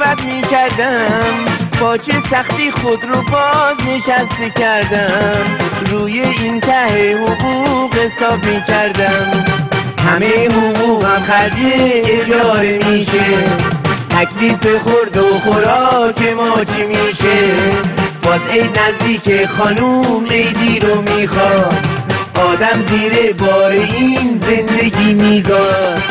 صحبت می کردم با چه سختی خود رو باز نشسته کردم، روی این ته حقوق حساب می کردم. همه حقوقم خرج اجاره میشه، تکلیف خورد و خوراک ما چی میشه؟ باز عید نزدیک خانوم عیدی رو میخواد، آدم زیر بار این زندگی میذاد.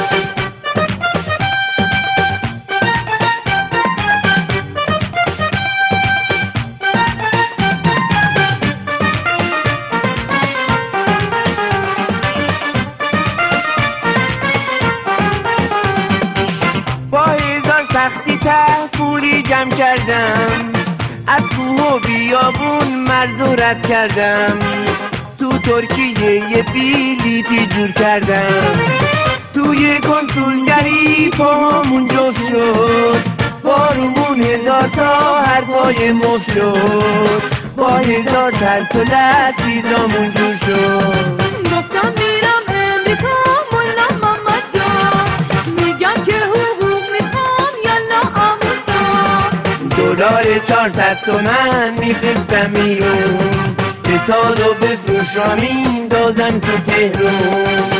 با هزار سختی پولی جمع کردم، از کوه و بیابون مرز و رد کردم، تو ترکیه یه بلیطی جور کردم، توی کنسولگری پامون جفت شد، بارومون هزار تا حرفای مفت شد، با هزار ترس و لطیزامون جور شد. گفتم میرم امریکا ملا محمد جان، میگم که حقوق میخوام یالا عمو جان. دلار 400 تومن میفرستم ایرون، بساز و بفروش را میندازم تو تهرون.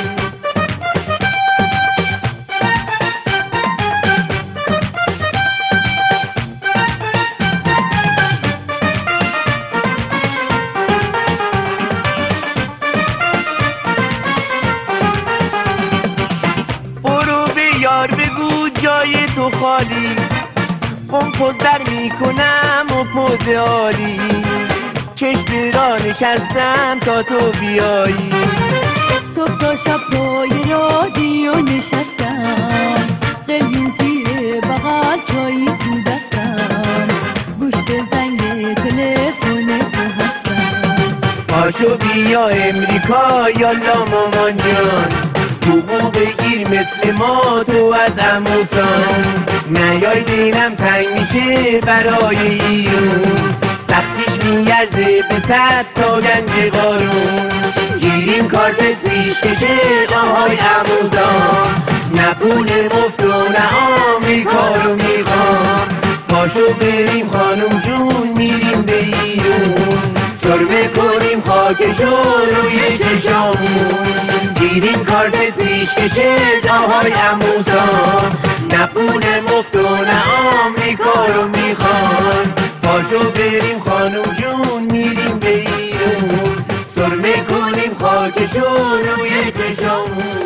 برو به یار بگو جای تو خالی، قم پوزر میکنم و پوز عالی، چشم را نشستم تا تو بیایی. صبح تا شب پای رادیو نشستم، قلیون زیر بغل چایی تو دستم، گوش به زنگ تلفن تو هستم. پاشو بیا امریکا یالا مامان جان، حقوق بگیر مثل ما تو از عموسان. نیای دلم تنگ میشه برای ایرون، سختیش میارزه به 100 تا گنج قارون. گیریم کارت پیش کشه آهای عموزان، نه پول مفت و نه آمریکا رو میخوام. پاشو بریم خانم جون میریم به ایرون، سرمه کنیم خاکشو روی چشامون. گیریم کارت پیش کشه آهای عموزان، نه پول مفت و نه آمریکا رو میخوان. پاشو بریم خانم جون میریم به ایرون، سرمه کنیم خاکشو روی چشامون.